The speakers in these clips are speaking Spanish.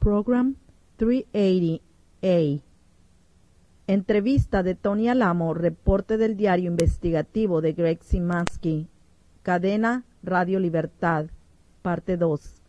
Program 380A. Entrevista de Tony Alamo, reporte del diario investigativo de Greg Simansky, cadena Radio Libertad, parte 2.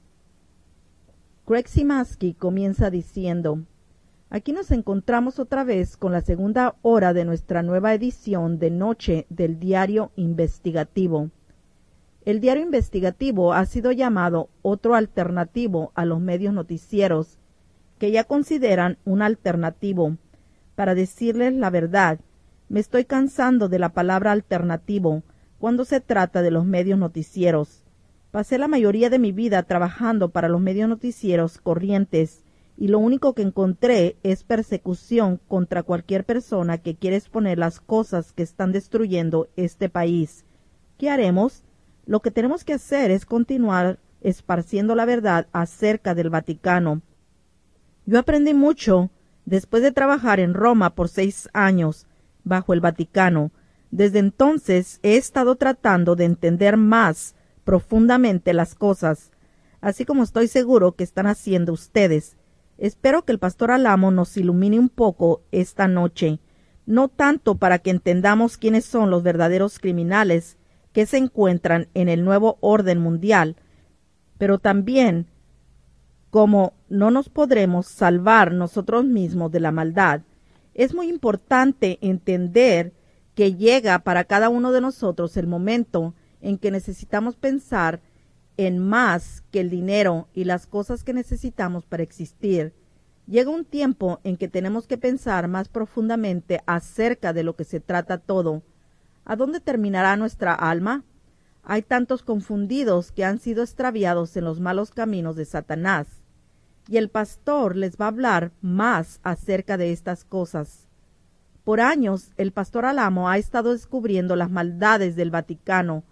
Greg Simansky comienza diciendo: aquí nos encontramos otra vez con la segunda hora de nuestra nueva edición de noche del diario investigativo. El diario investigativo ha sido llamado otro alternativo a los medios noticieros, que ya consideran un alternativo. Para decirles la verdad, me estoy cansando de la palabra alternativo cuando se trata de los medios noticieros. Pasé la mayoría de mi vida trabajando para los medios noticieros corrientes y lo único que encontré es persecución contra cualquier persona que quiere exponer las cosas que están destruyendo este país. ¿Qué haremos? Lo que tenemos que hacer es continuar esparciendo la verdad acerca del Vaticano. Yo aprendí mucho después de trabajar en Roma por 6 años bajo el Vaticano. Desde entonces he estado tratando de entender más profundamente las cosas, así como estoy seguro que están haciendo ustedes. Espero que el pastor Alamo nos ilumine un poco esta noche, no tanto para que entendamos quiénes son los verdaderos criminales que se encuentran en el nuevo orden mundial, pero también como no nos podremos salvar nosotros mismos de la maldad. Es muy importante entender que llega para cada uno de nosotros el momento en que necesitamos pensar en más que el dinero y las cosas que necesitamos para existir. Llega un tiempo en que tenemos que pensar más profundamente acerca de lo que se trata todo. ¿A dónde terminará nuestra alma? Hay tantos confundidos que han sido extraviados en los malos caminos de Satanás, y el pastor les va a hablar más acerca de estas cosas. Por años, el pastor Alamo ha estado descubriendo las maldades del Vaticano.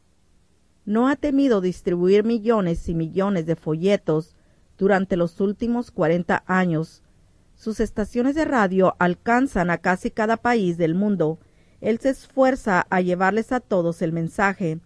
No ha temido distribuir millones y millones de folletos durante los últimos 40 años. Sus estaciones de radio alcanzan a casi cada país del mundo. Él se esfuerza a llevarles a todos el mensaje.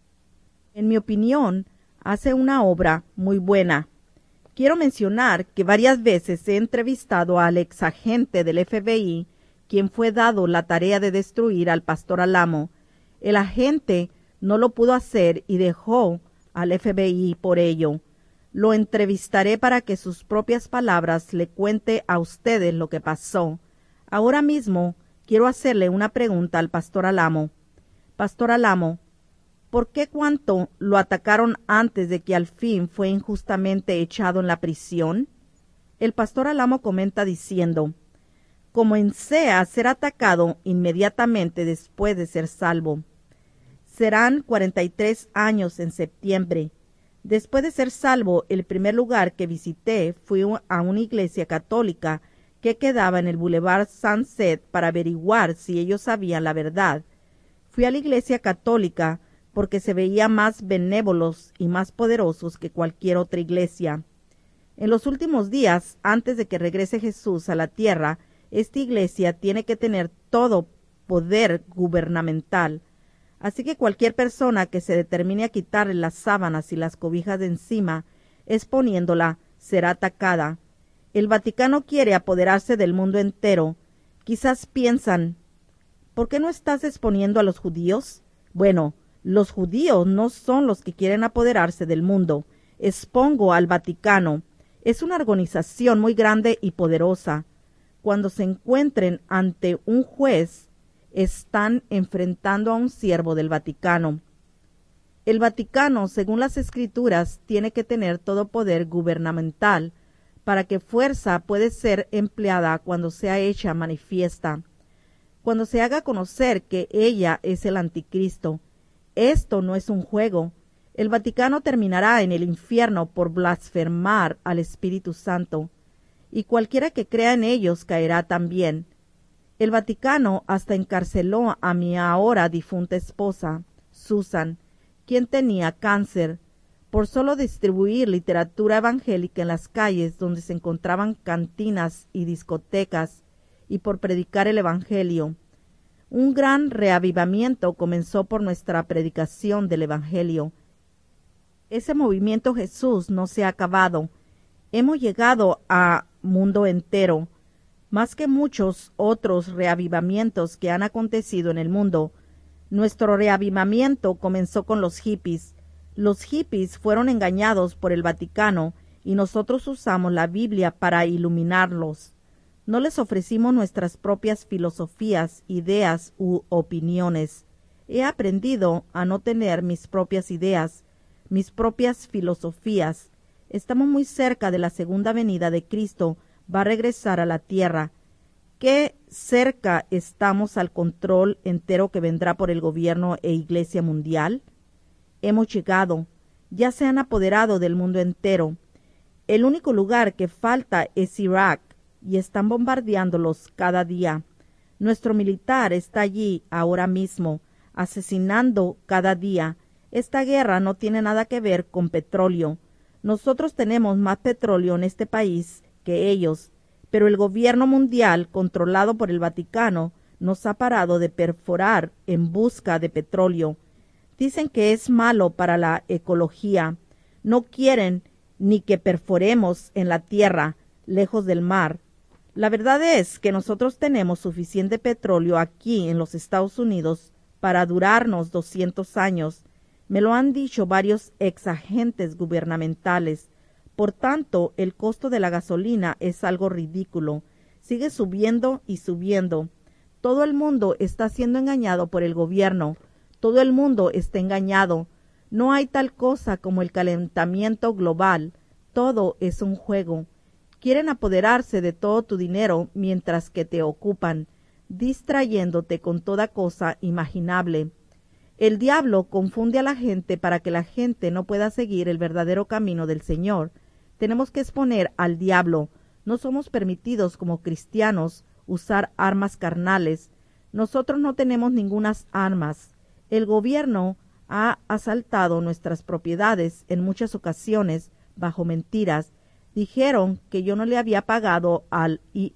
En mi opinión, hace una obra muy buena. Quiero mencionar que varias veces he entrevistado al exagente del FBI, quien fue dado la tarea de destruir al pastor Alamo. El agente no lo pudo hacer y dejó al FBI por ello. Lo entrevistaré para que sus propias palabras le cuente a ustedes lo que pasó. Ahora mismo quiero hacerle una pregunta al pastor Alamo. Pastor Alamo, ¿por qué cuando lo atacaron antes de que al fin fue injustamente echado en la prisión? El pastor Alamo comenta diciendo: comencé a ser atacado inmediatamente después de ser salvo. Serán 43 años en septiembre. Después de ser salvo, el primer lugar que visité fue a una iglesia católica que quedaba en el Boulevard Sunset para averiguar si ellos sabían la verdad. Fui a la iglesia católica porque se veía más benévolos y más poderosos que cualquier otra iglesia. En los últimos días, antes de que regrese Jesús a la tierra, esta iglesia tiene que tener todo poder gubernamental. Así que cualquier persona que se determine a quitarle las sábanas y las cobijas de encima, exponiéndola, será atacada. El Vaticano quiere apoderarse del mundo entero. Quizás piensan: ¿por qué no estás exponiendo a los judíos? Bueno, los judíos no son los que quieren apoderarse del mundo. Expongo al Vaticano. Es una organización muy grande y poderosa. Cuando se encuentren ante un juez, están enfrentando a un siervo del Vaticano. El Vaticano, según las Escrituras, tiene que tener todo poder gubernamental para que fuerza puede ser empleada cuando sea hecha manifiesta, cuando se haga conocer que ella es el anticristo. Esto no es un juego. El Vaticano terminará en el infierno por blasfemar al Espíritu Santo, y cualquiera que crea en ellos caerá también. El Vaticano hasta encarceló a mi ahora difunta esposa, Susan, quien tenía cáncer, por solo distribuir literatura evangélica en las calles donde se encontraban cantinas y discotecas, y por predicar el Evangelio. Un gran reavivamiento comenzó por nuestra predicación del Evangelio. Ese movimiento Jesús no se ha acabado. Hemos llegado a mundo entero. Más que muchos otros reavivamientos que han acontecido en el mundo, nuestro reavivamiento comenzó con los hippies. Los hippies fueron engañados por el Vaticano y nosotros usamos la Biblia para iluminarlos. No les ofrecimos nuestras propias filosofías, ideas u opiniones. He aprendido a no tener mis propias ideas, mis propias filosofías. Estamos muy cerca de la segunda venida de Cristo. Va a regresar a la tierra. ¿Qué cerca estamos al control entero que vendrá por el gobierno e iglesia mundial? Hemos llegado. Ya se han apoderado del mundo entero. El único lugar que falta es Irak, y están bombardeándolos cada día. Nuestro militar está allí ahora mismo, asesinando cada día. Esta guerra no tiene nada que ver con petróleo. Nosotros tenemos más petróleo en este país que ellos, pero el gobierno mundial, controlado por el Vaticano, nos ha parado de perforar en busca de petróleo. Dicen que es malo para la ecología. No quieren ni que perforemos en la tierra, lejos del mar. La verdad es que nosotros tenemos suficiente petróleo aquí en los Estados Unidos para durarnos 200 años. Me lo han dicho varios exagentes gubernamentales. Por tanto, el costo de la gasolina es algo ridículo. Sigue subiendo y subiendo. Todo el mundo está siendo engañado por el gobierno. Todo el mundo está engañado. No hay tal cosa como el calentamiento global. Todo es un juego. Quieren apoderarse de todo tu dinero mientras que te ocupan, distrayéndote con toda cosa imaginable. El diablo confunde a la gente para que la gente no pueda seguir el verdadero camino del Señor. Tenemos que exponer al diablo. No somos permitidos como cristianos usar armas carnales. Nosotros no tenemos ningunas armas. El gobierno ha asaltado nuestras propiedades en muchas ocasiones bajo mentiras. Dijeron que yo no le había pagado al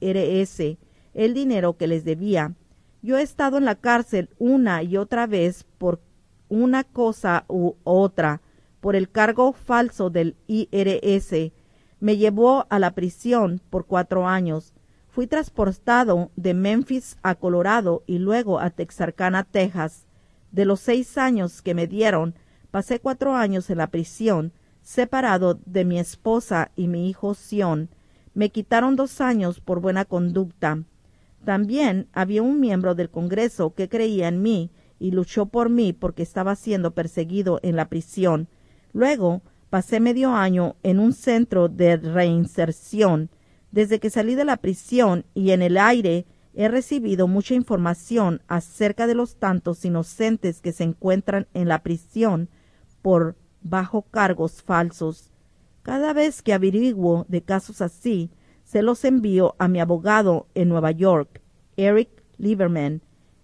IRS el dinero que les debía. Yo he estado en la cárcel una y otra vez por una cosa u otra. Por el cargo falso del IRS. Me llevó a la prisión por 4 años. Fui transportado de Memphis a Colorado y luego a Texarkana, Texas. De los 6 años que me dieron, pasé 4 años en la prisión, separado de mi esposa y mi hijo Sion. Me quitaron 2 años por buena conducta. También había un miembro del Congreso que creía en mí y luchó por mí porque estaba siendo perseguido en la prisión. Luego pasé medio año en un centro de reinserción. Desde que salí de la prisión y en el aire he recibido mucha información acerca de los tantos inocentes que se encuentran en la prisión por bajo cargos falsos. Cada vez que averiguo de casos así, se los envío a mi abogado en Nueva York, Eric Lieberman.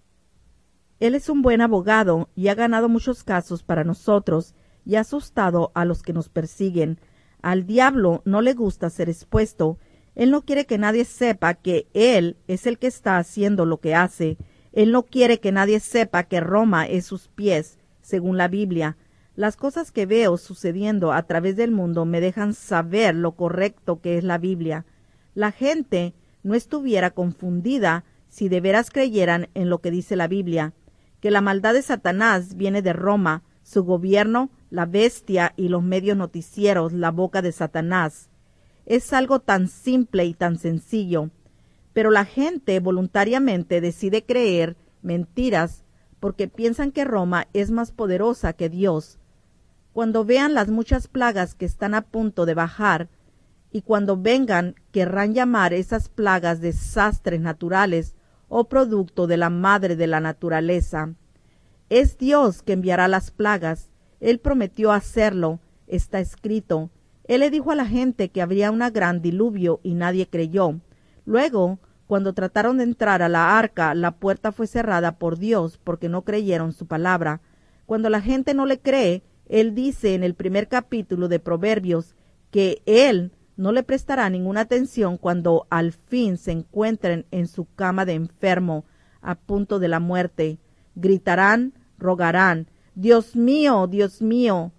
Él es un buen abogado y ha ganado muchos casos para nosotros y ha asustado a los que nos persiguen. Al diablo no le gusta ser expuesto. Él no quiere que nadie sepa que él es el que está haciendo lo que hace. Él no quiere que nadie sepa que Roma es sus pies, según la Biblia. Las cosas que veo sucediendo a través del mundo me dejan saber lo correcto que es la Biblia. La gente no estuviera confundida si de veras creyeran en lo que dice la Biblia, que la maldad de Satanás viene de Roma, su gobierno, la bestia y los medios noticieros, la boca de Satanás. Es algo tan simple y tan sencillo, pero la gente voluntariamente decide creer mentiras porque piensan que Roma es más poderosa que Dios. Cuando vean las muchas plagas que están a punto de bajar, y cuando vengan querrán llamar esas plagas desastres naturales o producto de la madre de la naturaleza. Es Dios que enviará las plagas. Él prometió hacerlo, está escrito. Él le dijo a la gente que habría un gran diluvio y nadie creyó. Luego, cuando trataron de entrar a la arca, la puerta fue cerrada por Dios porque no creyeron su palabra. Cuando la gente no le cree, Él dice en el primer capítulo de Proverbios que Él no le prestará ninguna atención cuando al fin se encuentren en su cama de enfermo, a punto de la muerte. Gritarán, rogarán, Dios mío,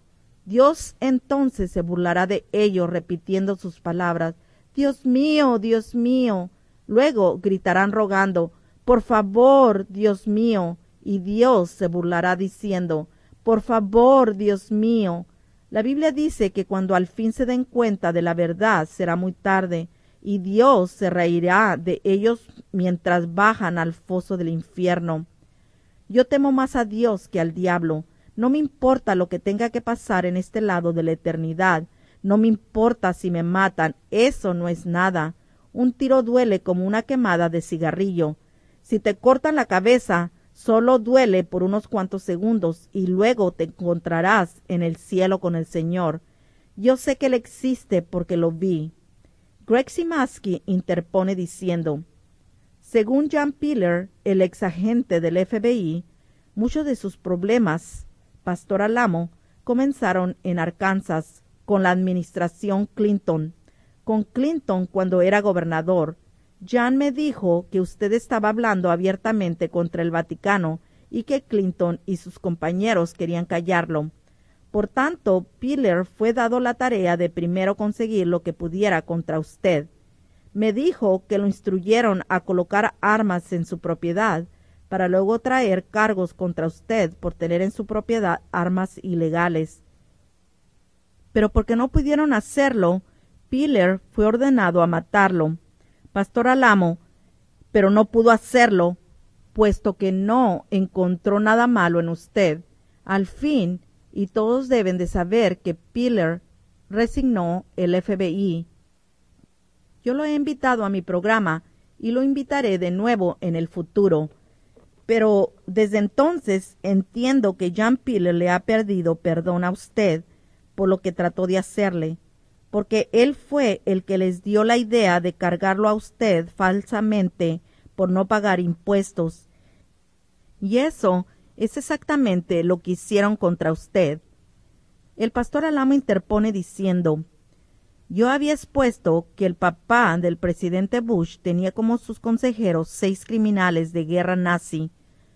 Dios entonces se burlará de ellos repitiendo sus palabras, Dios mío, Dios mío. Luego gritarán rogando, por favor, Dios mío. Y Dios se burlará diciendo, por favor, Dios mío. La Biblia dice que cuando al fin se den cuenta de la verdad será muy tarde, y Dios se reirá de ellos mientras bajan al foso del infierno. Yo temo más a Dios que al diablo. No me importa lo que tenga que pasar en este lado de la eternidad. No me importa si me matan. Eso no es nada. Un tiro duele como una quemada de cigarrillo. Si te cortan la cabeza, solo duele por unos cuantos segundos y luego te encontrarás en el cielo con el Señor. Yo sé que Él existe porque lo vi. Greg Simaski interpone diciendo, según John Piller, el exagente del FBI, muchos de sus problemas, Pastor Alamo, comenzaron en Arkansas con la administración Clinton. Con Clinton cuando era gobernador. John me dijo que usted estaba hablando abiertamente contra el Vaticano y que Clinton y sus compañeros querían callarlo. Por tanto, Piller fue dado la tarea de primero conseguir lo que pudiera contra usted. Me dijo que lo instruyeron a colocar armas en su propiedad para luego traer cargos contra usted por tener en su propiedad armas ilegales. Pero porque no pudieron hacerlo, Piller fue ordenado a matarlo. Pastor Alamo, pero no pudo hacerlo, puesto que no encontró nada malo en usted. Al fin, y todos deben de saber que Piller resignó el FBI. Yo lo he invitado a mi programa y lo invitaré de nuevo en el futuro. Pero desde entonces entiendo que John Piller le ha pedido perdón a usted por lo que trató de hacerle, porque él fue el que les dio la idea de cargarlo a usted falsamente por no pagar impuestos. Y eso es exactamente lo que hicieron contra usted. El pastor Alamo interpone diciendo, yo había expuesto que el papá del presidente Bush tenía como sus consejeros 6 criminales de guerra nazi.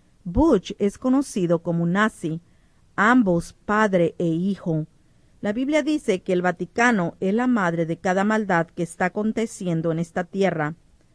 Bush es conocido como un nazi, ambos padre e hijo. La Biblia dice que el Vaticano es la madre de cada maldad que está aconteciendo en esta tierra.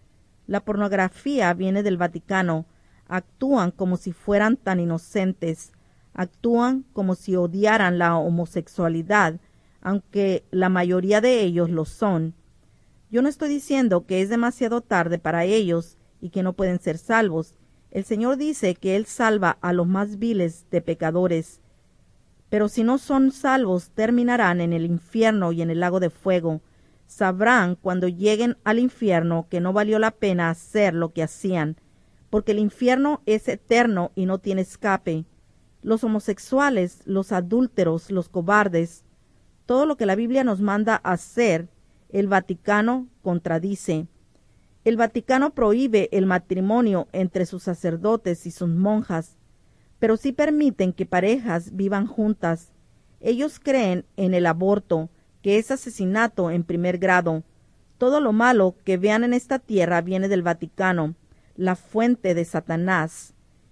La pornografía viene del Vaticano. Actúan como si fueran tan inocentes. Actúan como si odiaran la homosexualidad, aunque la mayoría de ellos lo son. Yo no estoy diciendo que es demasiado tarde para ellos y que no pueden ser salvos. El Señor dice que Él salva a los más viles de pecadores. Pero si no son salvos, terminarán en el infierno y en el lago de fuego. Sabrán cuando lleguen al infierno que no valió la pena hacer lo que hacían, porque el infierno es eterno y no tiene escape. Los homosexuales, los adúlteros, los cobardes, todo lo que la Biblia nos manda hacer, el Vaticano contradice. El Vaticano prohíbe el matrimonio entre sus sacerdotes y sus monjas, pero sí permiten que parejas vivan juntas. Ellos creen en el aborto, que es asesinato en primer grado. Todo lo malo que vean en esta tierra viene del Vaticano, la fuente de Satanás.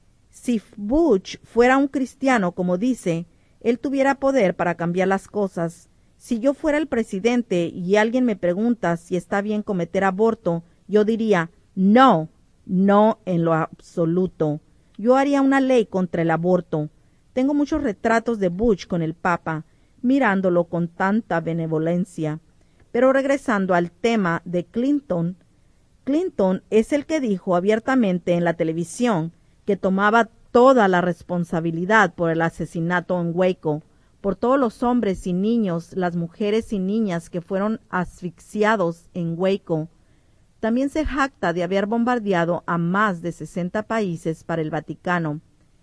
Si Bush fuera un cristiano, como dice, él tuviera poder para cambiar las cosas. Si yo fuera el presidente y alguien me pregunta si está bien cometer aborto, yo diría, no, no en lo absoluto. Yo haría una ley contra el aborto. Tengo muchos retratos de Bush con el Papa, mirándolo con tanta benevolencia. Pero regresando al tema de Clinton, Clinton es el que dijo abiertamente en la televisión que tomaba toda la responsabilidad por el asesinato en Waco, por todos los hombres y niños, las mujeres y niñas que fueron asfixiados en Waco. También se jacta de haber bombardeado a más de 60 países para el Vaticano.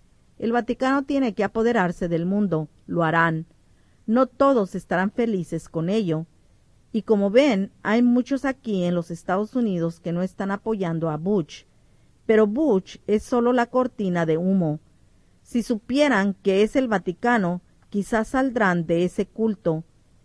El Vaticano tiene que apoderarse del mundo, lo harán. No todos estarán felices con ello. Y como ven, hay muchos aquí en los Estados Unidos que no están apoyando a Bush. Pero Bush es solo la cortina de humo. Si supieran que es el Vaticano, quizás saldrán de ese culto.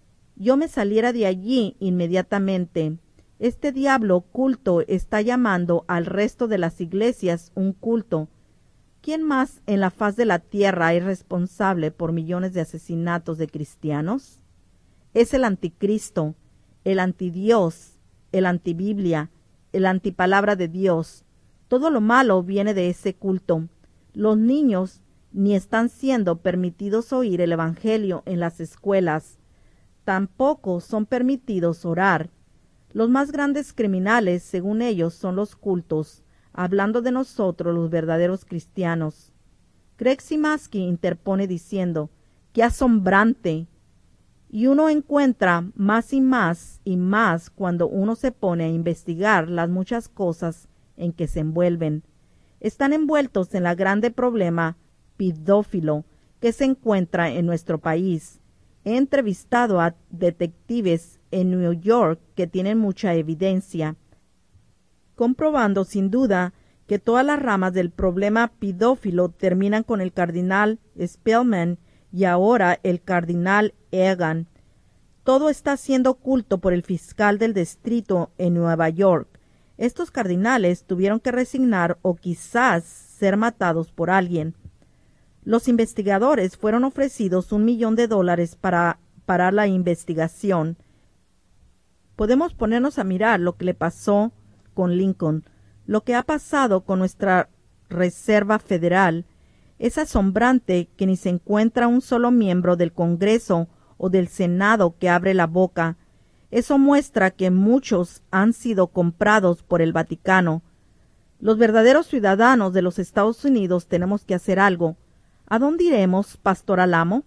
Yo me saliera de allí inmediatamente. Este diablo culto está llamando al resto de las iglesias un culto. ¿Quién más en la faz de la tierra es responsable por millones de asesinatos de cristianos? Es el anticristo, el antidios, el antibiblia, el antipalabra de Dios. Todo lo malo viene de ese culto. Los niños ni están siendo permitidos oír el evangelio en las escuelas. Tampoco son permitidos orar. Los más grandes criminales, según ellos, son los cultos, hablando de nosotros los verdaderos cristianos. Greg Simaski interpone diciendo, ¡qué asombrante! Y uno encuentra más y más cuando uno se pone a investigar las muchas cosas en que se envuelven. Están envueltos en la grande problema pedófilo que se encuentra en nuestro país. He entrevistado a detectives en New York que tienen mucha evidencia, comprobando sin duda que todas las ramas del problema pedófilo terminan con el cardenal Spellman y ahora el cardenal Egan. Todo está siendo oculto por el fiscal del distrito en Nueva York. Estos cardenales tuvieron que resignar o quizás ser matados por alguien. Los investigadores fueron ofrecidos $1 millón para parar la investigación. Podemos ponernos a mirar lo que le pasó con Lincoln, lo que ha pasado con nuestra Reserva Federal. Es asombrante que ni se encuentra un solo miembro del Congreso o del Senado que abre la boca. Eso muestra que muchos han sido comprados por el Vaticano. Los verdaderos ciudadanos de los Estados Unidos tenemos que hacer algo. ¿A dónde iremos, Pastor Alamo?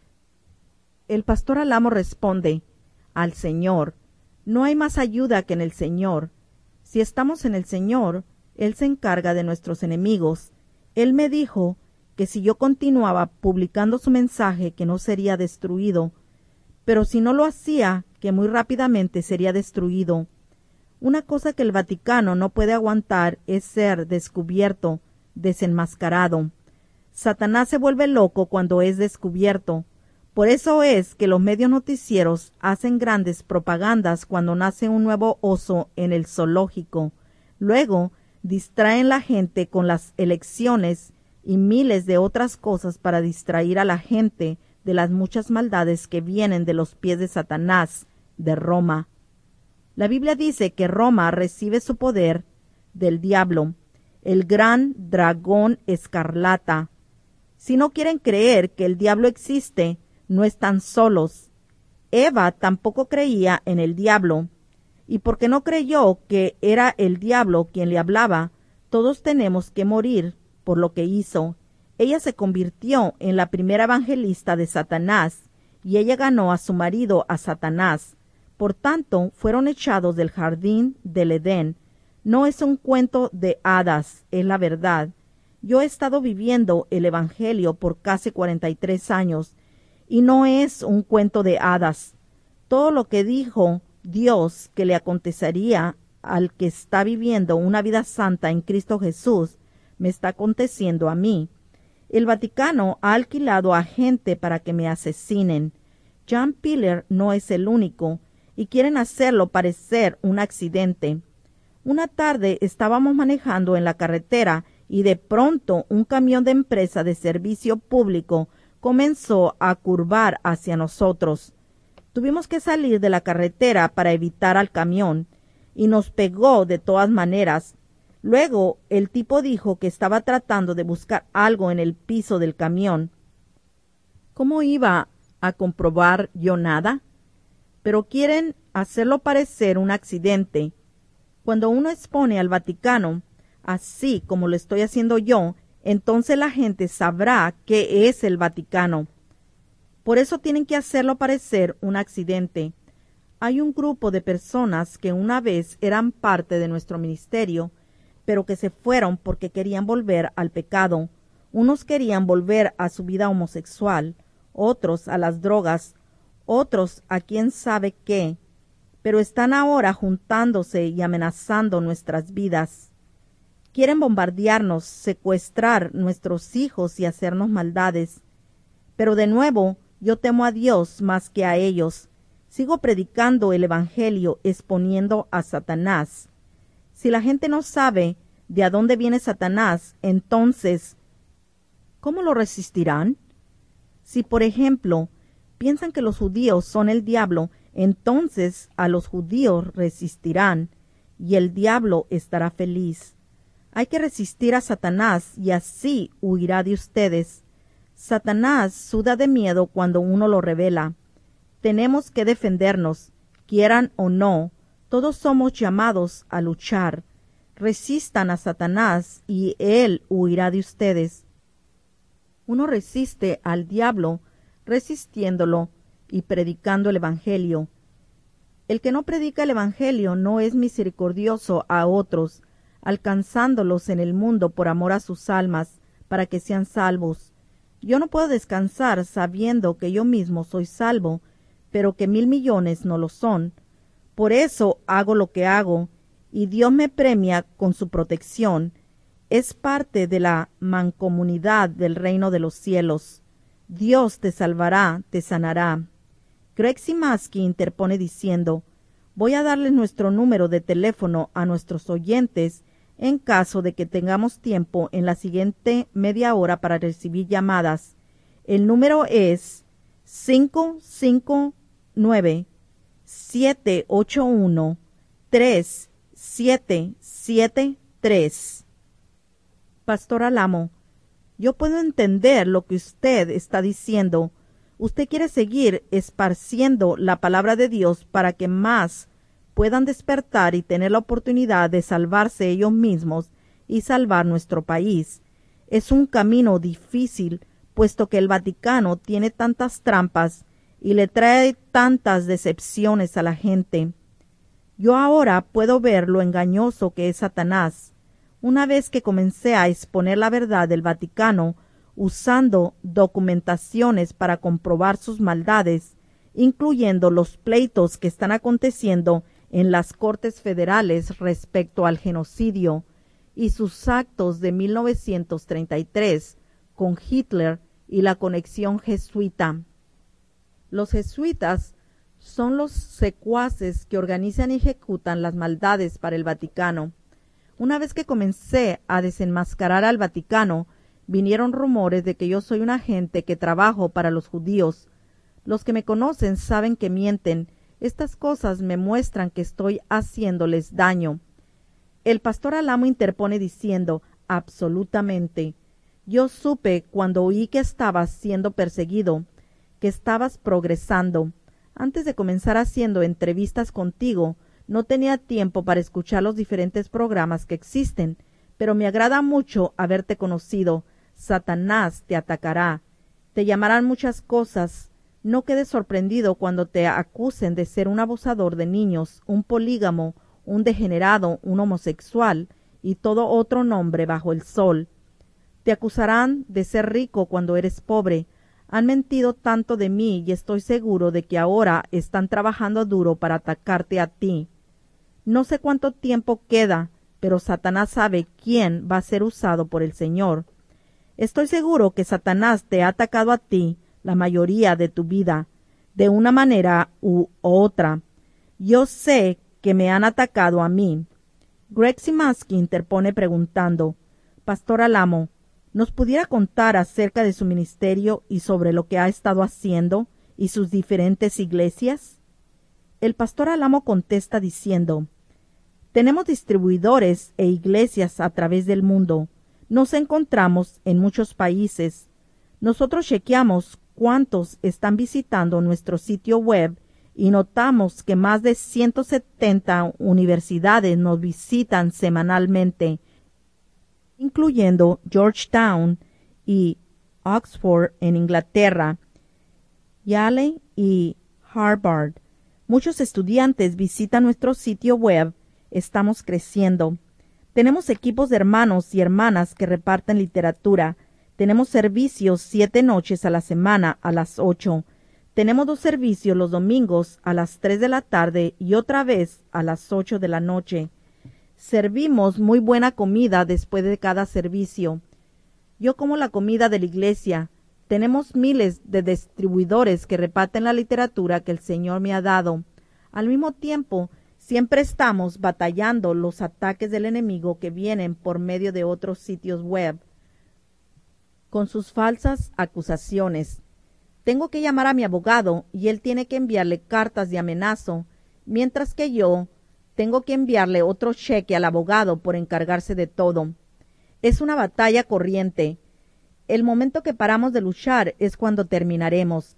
El Pastor Alamo responde, al Señor. No hay más ayuda que en el Señor. Si estamos en el Señor, Él se encarga de nuestros enemigos. Él me dijo que si yo continuaba publicando su mensaje, que no sería destruido, pero si no lo hacía, que muy rápidamente sería destruido. Una cosa que el Vaticano no puede aguantar es ser descubierto, desenmascarado. Satanás se vuelve loco cuando es descubierto. Por eso es que los medios noticieros hacen grandes propagandas cuando nace un nuevo oso en el zoológico. Luego distraen la gente con las elecciones y miles de otras cosas para distraer a la gente de las muchas maldades que vienen de los pies de Satanás, de Roma. La Biblia dice que Roma recibe su poder del diablo, el gran dragón escarlata. Si no quieren creer que el diablo existe, no están solos. Eva tampoco creía en el diablo, y porque no creyó que era el diablo quien le hablaba, todos tenemos que morir por lo que hizo. Ella se convirtió en la primera evangelista de Satanás, y ella ganó a su marido, a Satanás. Por tanto, fueron echados del jardín del Edén. No es un cuento de hadas, es la verdad. Yo he estado viviendo el Evangelio por casi 43 años, y no es un cuento de hadas. Todo lo que dijo Dios que le acontecería al que está viviendo una vida santa en Cristo Jesús, me está aconteciendo a mí. El Vaticano ha alquilado a gente para que me asesinen. John Piller no es el único, y quieren hacerlo parecer un accidente. Una tarde estábamos manejando en la carretera y de pronto un camión de empresa de servicio público comenzó a curvar hacia nosotros. Tuvimos que salir de la carretera para evitar al camión, y nos pegó de todas maneras. Luego el tipo dijo que estaba tratando de buscar algo en el piso del camión. ¿Cómo iba a comprobar yo nada? Pero quieren hacerlo parecer un accidente. Cuando uno expone al Vaticano, así como lo estoy haciendo yo, entonces la gente sabrá qué es el Vaticano. Por eso tienen que hacerlo parecer un accidente. Hay un grupo de personas que una vez eran parte de nuestro ministerio, pero que se fueron porque querían volver al pecado. Unos querían volver a su vida homosexual, otros a las drogas, otros a quién sabe qué, pero están ahora juntándose y amenazando nuestras vidas. Quieren bombardearnos, secuestrar nuestros hijos y hacernos maldades. Pero de nuevo, yo temo a Dios más que a ellos. Sigo predicando el Evangelio, exponiendo a Satanás. Si la gente no sabe de a dónde viene Satanás, entonces ¿cómo lo resistirán? Si, por ejemplo, piensan que los judíos son el diablo, entonces a los judíos resistirán, y el diablo estará feliz. Hay que resistir a Satanás, y así huirá de ustedes. Satanás suda de miedo cuando uno lo revela. Tenemos que defendernos, quieran o no, todos somos llamados a luchar. Resistan a Satanás, y él huirá de ustedes. Uno resiste al diablo resistiéndolo y predicando el Evangelio. El que no predica el Evangelio no es misericordioso a otros, alcanzándolos en el mundo por amor a sus almas, para que sean salvos. Yo no puedo descansar sabiendo que yo mismo soy salvo, pero que 1,000 millones no lo son. Por eso hago lo que hago, y Dios me premia con su protección. Es parte de la mancomunidad del reino de los cielos. Dios te salvará, te sanará. Gregg Maskey interpone diciendo, voy a darles nuestro número de teléfono a nuestros oyentes en caso de que tengamos tiempo en la siguiente media hora para recibir llamadas. El número es 559-781-3773. Pastor Alamo, yo puedo entender lo que usted está diciendo. Usted quiere seguir esparciendo la palabra de Dios para que más puedan despertar y tener la oportunidad de salvarse ellos mismos y salvar nuestro país. Es un camino difícil, puesto que el Vaticano tiene tantas trampas y le trae tantas decepciones a la gente. Yo ahora puedo ver lo engañoso que es Satanás. Una vez que comencé a exponer la verdad del Vaticano, usando documentaciones para comprobar sus maldades, incluyendo los pleitos que están aconteciendo en las Cortes Federales respecto al genocidio y sus actos de 1933 con Hitler y la conexión jesuita. Los jesuitas son los secuaces que organizan y ejecutan las maldades para el Vaticano. Una vez que comencé a desenmascarar al Vaticano, vinieron rumores de que yo soy un agente que trabajo para los judíos. Los que me conocen saben que mienten. Estas cosas me muestran que estoy haciéndoles daño. El pastor Alamo interpone diciendo, absolutamente. Yo supe cuando oí que estabas siendo perseguido, que estabas progresando. Antes de comenzar haciendo entrevistas contigo, no tenía tiempo para escuchar los diferentes programas que existen, pero me agrada mucho haberte conocido. Satanás te atacará. Te llamarán muchas cosas. No quedes sorprendido cuando te acusen de ser un abusador de niños, un polígamo, un degenerado, un homosexual y todo otro nombre bajo el sol. Te acusarán de ser rico cuando eres pobre. Han mentido tanto de mí y estoy seguro de que ahora están trabajando duro para atacarte a ti. No sé cuánto tiempo queda, pero Satanás sabe quién va a ser usado por el Señor. Estoy seguro que Satanás te ha atacado a ti la mayoría de tu vida, de una manera u otra. Yo sé que me han atacado a mí. Gregg Maskey interpone preguntando, Pastor Alamo, ¿nos pudiera contar acerca de su ministerio y sobre lo que ha estado haciendo y sus diferentes iglesias? El pastor Alamo contesta diciendo, tenemos distribuidores e iglesias a través del mundo. Nos encontramos en muchos países. Nosotros chequeamos cuántos están visitando nuestro sitio web y notamos que más de 170 universidades nos visitan semanalmente, incluyendo Georgetown y Oxford en Inglaterra, Yale y Harvard. Muchos estudiantes visitan nuestro sitio web. Estamos creciendo. Tenemos equipos de hermanos y hermanas que reparten literatura. Tenemos servicios 7 noches a la semana a las 8. Tenemos 2 servicios los domingos a las 3 de la tarde y otra vez a las 8 de la noche. Servimos muy buena comida después de cada servicio. Yo como la comida de la iglesia. Tenemos miles de distribuidores que reparten la literatura que el Señor me ha dado. Al mismo tiempo, siempre estamos batallando los ataques del enemigo que vienen por medio de otros sitios web. con sus falsas acusaciones. Tengo que llamar a mi abogado y él tiene que enviarle cartas de amenazo, mientras que yo tengo que enviarle otro cheque al abogado por encargarse de todo. Es una batalla corriente. El momento que paramos de luchar es cuando terminaremos.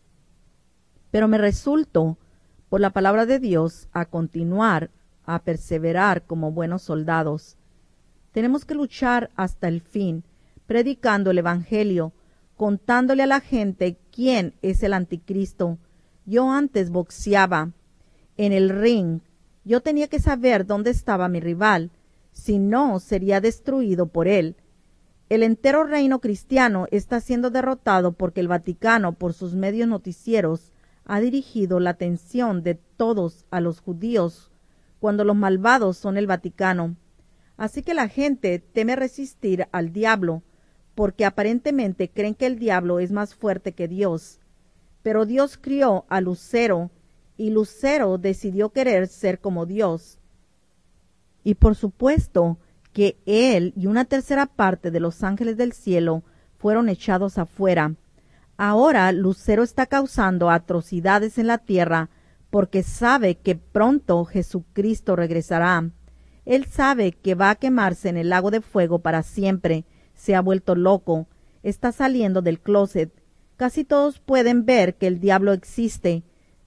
Pero me resulto, por la palabra de Dios, a continuar, a perseverar como buenos soldados. Tenemos que luchar hasta el fin, predicando el Evangelio, contándole a la gente quién es el anticristo. Yo antes boxeaba en el ring. Yo tenía que saber dónde estaba mi rival, si no sería destruido por él. El entero reino cristiano está siendo derrotado porque el Vaticano, por sus medios noticieros, ha dirigido la atención de todos a los judíos, cuando los malvados son el Vaticano. Así que la gente teme resistir al diablo, porque aparentemente creen que el diablo es más fuerte que Dios. Pero Dios crió a Lucero, y Lucero decidió querer ser como Dios. Y por supuesto que él y una tercera parte de los ángeles del cielo fueron echados afuera. Ahora Lucero está causando atrocidades en la tierra porque sabe que pronto Jesucristo regresará. Él sabe que va a quemarse en el lago de fuego para siempre. Se ha vuelto loco. Está saliendo del closet. Casi todos pueden ver que el diablo existe.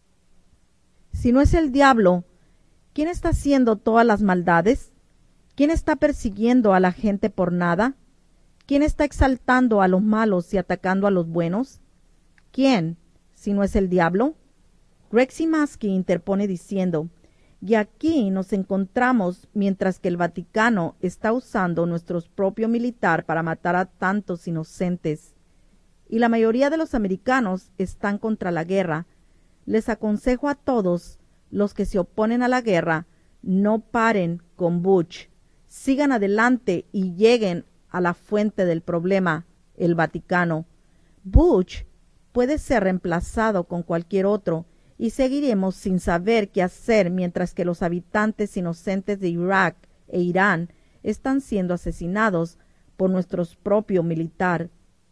Si no es el diablo, ¿quién está haciendo todas las maldades? ¿Quién está persiguiendo a la gente por nada? ¿Quién está exaltando a los malos y atacando a los buenos? ¿Quién, si no es el diablo? Greg Simansky interpone diciendo, y aquí nos encontramos mientras que el Vaticano está usando nuestro propio militar para matar a tantos inocentes. Y la mayoría de los americanos están contra la guerra. Les aconsejo a todos los que se oponen a la guerra, no paren con Bush. Sigan adelante y lleguen a la fuente del problema, el Vaticano. Bush puede ser reemplazado con cualquier otro y seguiremos sin saber qué hacer mientras que los habitantes inocentes de Irak e Irán están siendo asesinados por nuestro propio militar.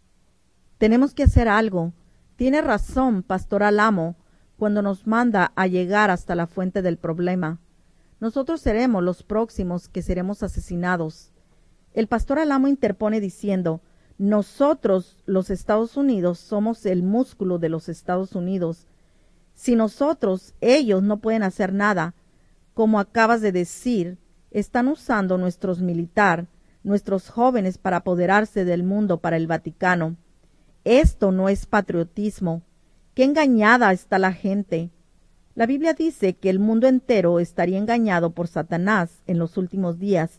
Tenemos que hacer algo. Tiene razón, Pastor Alamo, cuando nos manda a llegar hasta la fuente del problema. Nosotros seremos los próximos que seremos asesinados. El Pastor Alamo interpone diciendo, nosotros, los Estados Unidos, somos el músculo de los Estados Unidos. Si nosotros, ellos no pueden hacer nada. Como acabas de decir, están usando nuestros militar, nuestros jóvenes para apoderarse del mundo para el Vaticano. Esto no es patriotismo. ¡Qué engañada está la gente! La Biblia dice que el mundo entero estaría engañado por Satanás en los últimos días,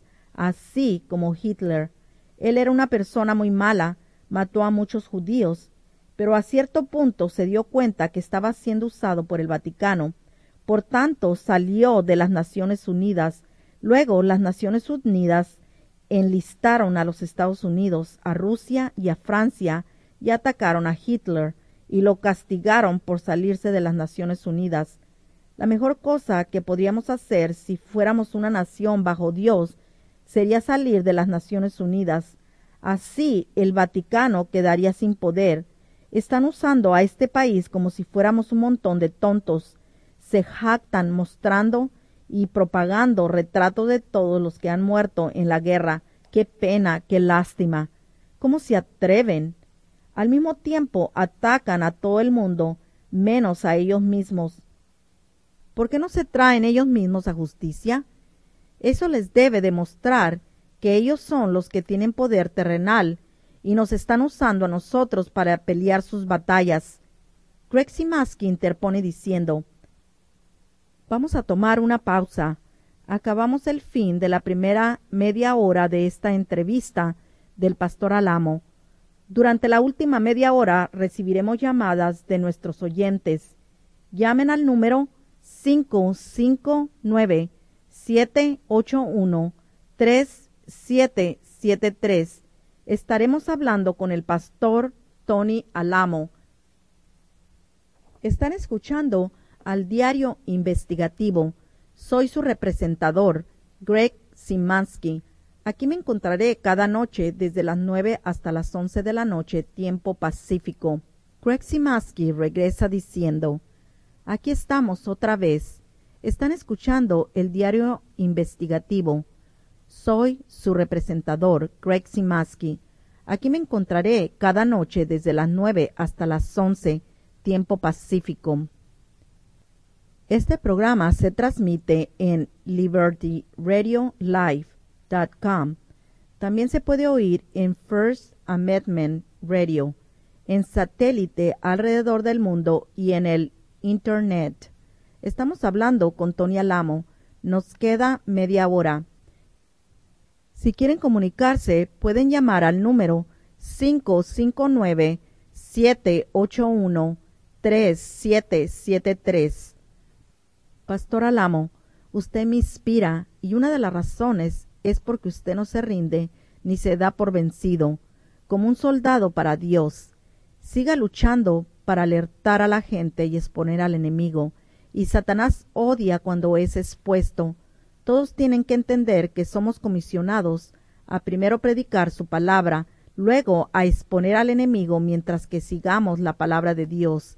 así como Hitler. Él era una persona muy mala, mató a muchos judíos, pero a cierto punto se dio cuenta que estaba siendo usado por el Vaticano. Por tanto, salió de las Naciones Unidas. Luego, las Naciones Unidas enlistaron a los Estados Unidos, a Rusia y a Francia, y atacaron a Hitler, y lo castigaron por salirse de las Naciones Unidas. La mejor cosa que podríamos hacer si fuéramos una nación bajo Dios sería salir de las Naciones Unidas. Así el Vaticano quedaría sin poder. Están usando a este país como si fuéramos un montón de tontos. Se jactan mostrando y propagando retratos de todos los que han muerto en la guerra. ¡Qué pena, qué lástima! ¿Cómo se atreven? Al mismo tiempo atacan a todo el mundo, menos a ellos mismos. ¿Por qué no se traen ellos mismos a justicia? Eso les debe demostrar que ellos son los que tienen poder terrenal y nos están usando a nosotros para pelear sus batallas. Greg Simansky interpone diciendo, vamos a tomar una pausa. Acabamos el fin de la primera media hora de esta entrevista del Pastor Alamo. Durante la última media hora recibiremos llamadas de nuestros oyentes. Llamen al número 559-781-3773. Estaremos hablando con el Pastor Tony Alamo. Están escuchando al Diario Investigativo. Soy su representador, Greg Simansky. Aquí me encontraré cada noche desde las 9 hasta las 11 de la noche, tiempo pacífico. Greg Simaski regresa diciendo, aquí estamos otra vez. Están escuchando el diario investigativo. Soy su representador, Greg Simaski. Aquí me encontraré cada noche desde las 9 hasta las 11, tiempo pacífico. Este programa se transmite en LibertyRadioLive.com. También se puede oír en First Amendment Radio, en satélite alrededor del mundo y en el Internet. Estamos hablando con Tony Alamo. Nos queda media hora. Si quieren comunicarse, pueden llamar al número 559-781-3773. Pastor Alamo, usted me inspira y una de las razones es porque usted no se rinde ni se da por vencido. Como un soldado para Dios, siga luchando para alertar a la gente y exponer al enemigo. Y Satanás odia cuando es expuesto. Todos tienen que entender que somos comisionados a primero predicar su palabra, luego a exponer al enemigo mientras que sigamos la palabra de Dios.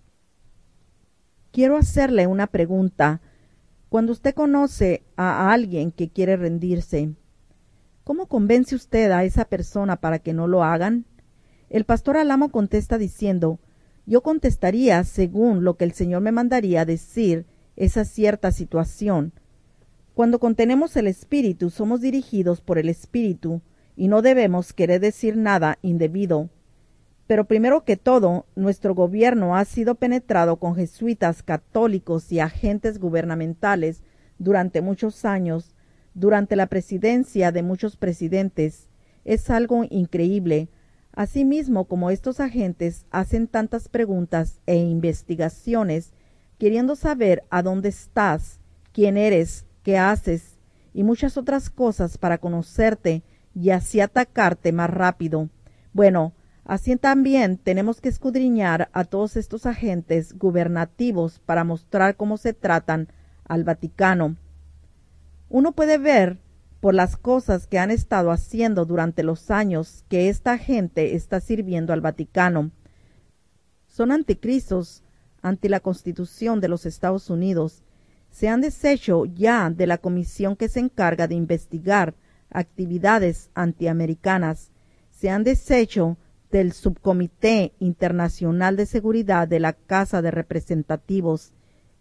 Quiero hacerle una pregunta. Cuando usted conoce a alguien que quiere rendirse, ¿cómo convence usted a esa persona para que no lo hagan? El pastor Alamo contesta diciendo, yo contestaría según lo que el Señor me mandaría decir esa cierta situación. Cuando contenemos el Espíritu, somos dirigidos por el Espíritu y no debemos querer decir nada indebido. Pero primero que todo, nuestro gobierno ha sido penetrado con jesuitas católicos y agentes gubernamentales durante muchos años, durante la presidencia de muchos presidentes. Es algo increíble. Asimismo, como estos agentes hacen tantas preguntas e investigaciones, queriendo saber a dónde estás, quién eres, qué haces, y muchas otras cosas para conocerte y así atacarte más rápido. Bueno, así también tenemos que escudriñar a todos estos agentes gubernativos para mostrar cómo se tratan al Vaticano. Uno puede ver por las cosas que han estado haciendo durante los años que esta gente está sirviendo al Vaticano. Son anticristos ante la Constitución de los Estados Unidos. Se han deshecho ya de la comisión que se encarga de investigar actividades antiamericanas. Se han deshecho del Subcomité Internacional de Seguridad de la Casa de Representativos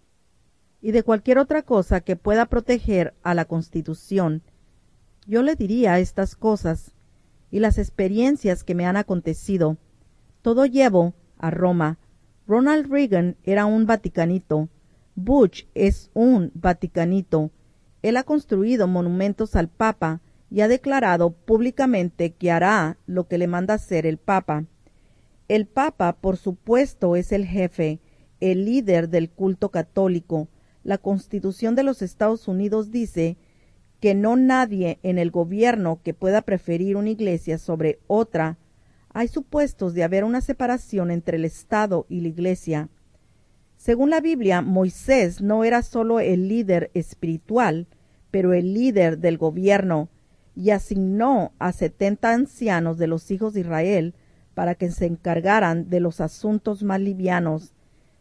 y de cualquier otra cosa que pueda proteger a la Constitución. Yo le diría estas cosas y las experiencias que me han acontecido. Todo llevo a Roma. Ronald Reagan era un vaticanito. Bush es un vaticanito. Él ha construido monumentos al Papa y ha declarado públicamente que hará lo que le manda hacer el Papa. El Papa, por supuesto, es el jefe, el líder del culto católico. La Constitución de los Estados Unidos dice que no nadie en el gobierno que pueda preferir una iglesia sobre otra. Hay supuestos de haber una separación entre el Estado y la iglesia. Según la Biblia, Moisés no era solo el líder espiritual, pero el líder del gobierno, y asignó a 70 ancianos de los hijos de Israel para que se encargaran de los asuntos más livianos,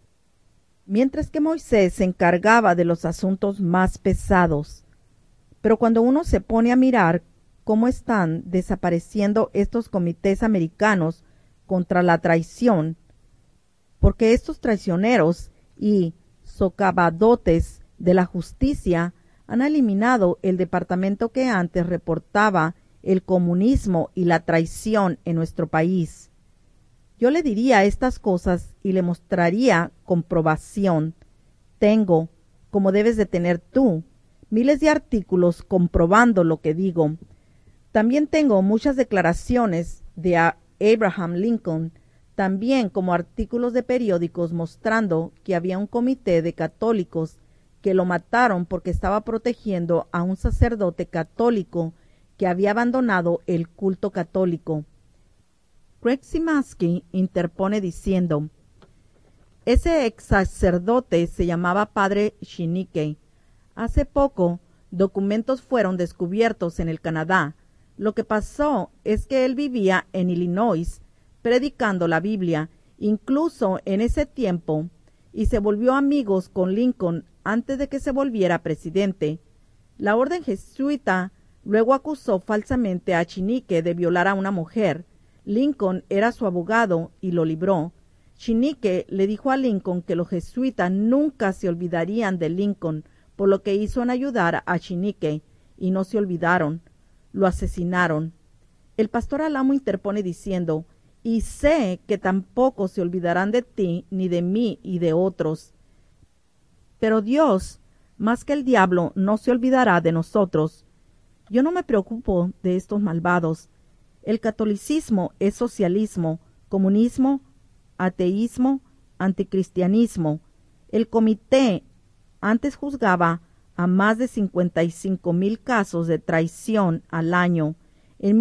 mientras que Moisés se encargaba de los asuntos más pesados. Pero cuando uno se pone a mirar cómo están desapareciendo estos comités americanos contra la traición, porque estos traicioneros y socavadotes de la justicia han eliminado el departamento que antes reportaba el comunismo y la traición en nuestro país. Yo le diría estas cosas y le mostraría comprobación. Tengo, como debes de tener tú, miles de artículos comprobando lo que digo. También tengo muchas declaraciones de Abraham Lincoln, también como artículos de periódicos mostrando que había un comité de católicos que lo mataron porque estaba protegiendo a un sacerdote católico que había abandonado el culto católico. Greg Simaski interpone diciendo, ese ex sacerdote se llamaba Padre Shinique. Hace poco, documentos fueron descubiertos en el Canadá Lo que pasó es que él vivía en Illinois, predicando la Biblia, incluso en ese tiempo, y se volvió amigos con Lincoln antes de que se volviera presidente. La orden jesuita luego acusó falsamente a Chinique de violar a una mujer. Lincoln era su abogado y lo libró. Chinique le dijo a Lincoln que los jesuitas nunca se olvidarían de Lincoln por lo que hizo en ayudar a Chinique, y no se olvidaron. Lo asesinaron. El pastor Alamo interpone diciendo: y sé que tampoco se olvidarán de ti, ni de mí y de otros. Pero Dios, más que el diablo, no se olvidará de nosotros. Yo no me preocupo de estos malvados. El catolicismo es socialismo, comunismo, ateísmo, anticristianismo. El comité antes juzgaba a más de 55,000 casos de traición al año. En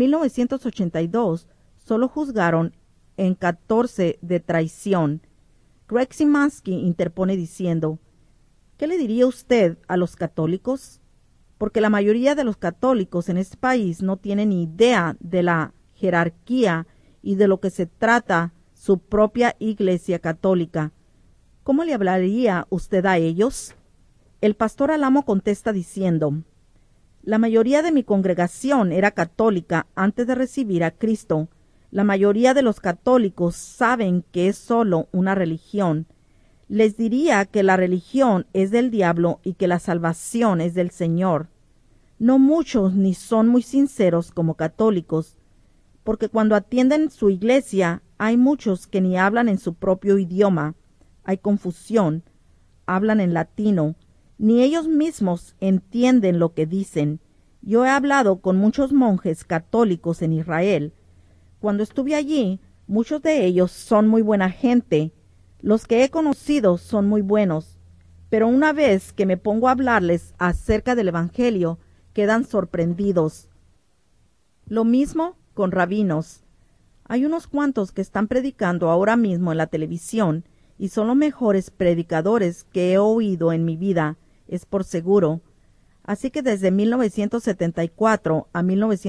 1982 solo juzgaron en 14 de traición. Greg Simansky interpone diciendo: ¿qué le diría usted a los católicos? Porque la mayoría de los católicos en este país no tienen ni idea de la jerarquía y de lo que se trata su propia Iglesia Católica. ¿Cómo le hablaría usted a ellos? El pastor Alamo contesta diciendo: la mayoría de mi congregación era católica antes de recibir a Cristo. La mayoría de los católicos saben que es solo una religión. Les diría que la religión es del diablo y que la salvación es del Señor. No muchos ni son muy sinceros como católicos, porque cuando atienden su iglesia hay muchos que ni hablan en su propio idioma. Hay confusión, hablan en latino, ni ellos mismos entienden lo que dicen. Yo he hablado con muchos monjes católicos en Israel. Cuando estuve allí, muchos de ellos son muy buena gente. Los que he conocido son muy buenos, pero una vez que me pongo a hablarles acerca del Evangelio, quedan sorprendidos. Lo mismo con rabinos. Hay unos cuantos que están predicando ahora mismo en la televisión y son los mejores predicadores que he oído en mi vida, es por seguro. Así que desde 1974 a